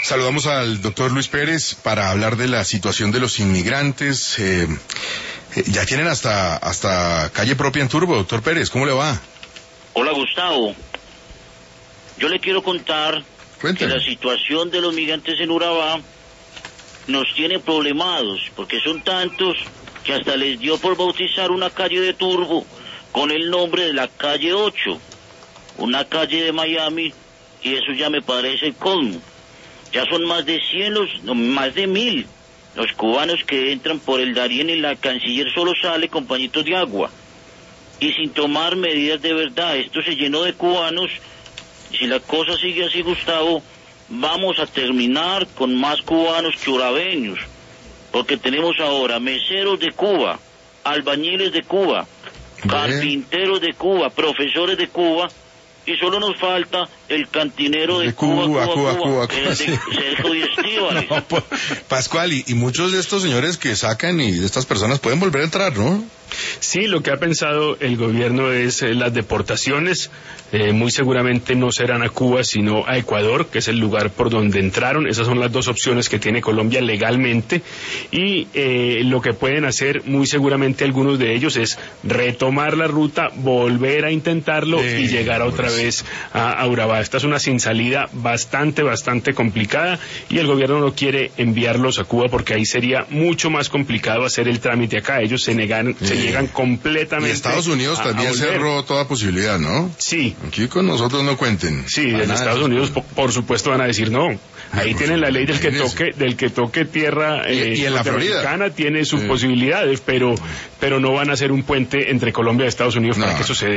Saludamos al doctor Luis Pérez para hablar de la situación de los inmigrantes. Ya tienen hasta calle propia en Turbo. Doctor Pérez, ¿cómo le va? Hola, Gustavo. Yo le quiero contar que la situación de los migrantes en Urabá nos tiene problemados, porque son tantos que hasta les dio por bautizar una calle de Turbo con el nombre de la calle 8, una calle de Miami, y eso ya me parece el colmo. Ya son más de 1000 los cubanos que entran por el Darién, y la canciller solo sale con pañitos de agua y sin tomar medidas de verdad. Esto se llenó de cubanos, y si la cosa sigue así, Gustavo, vamos a terminar con más cubanos que urabeños, porque tenemos ahora meseros de Cuba, albañiles de Cuba, carpinteros de Cuba, profesores de Cuba, y solo nos falta el cantinero de Cuba, el de Sergio y Estíbales. No, Pascual, y muchos de estos señores que sacan y de estas personas pueden volver a entrar, ¿no? Sí, lo que ha pensado el gobierno es las deportaciones. Muy seguramente no serán a Cuba, sino a Ecuador, que es el lugar por donde entraron. Esas son las dos opciones que tiene Colombia legalmente. Y lo que pueden hacer muy seguramente algunos de ellos es retomar la ruta, volver a intentarlo y llegar otra vez a Urabá. Esta es una sin salida bastante complicada, y el gobierno no quiere enviarlos a Cuba porque ahí sería mucho más complicado hacer el trámite acá. Ellos se niegan completamente. Y Estados Unidos también cerró toda posibilidad, ¿no? Sí. Aquí con nosotros no cuenten. Sí, desde Estados Unidos por supuesto van a decir no. Ahí tienen la ley del que toque tierra y en la Florida tiene sus posibilidades, pero no van a hacer un puente entre Colombia y Estados Unidos para que eso se dé.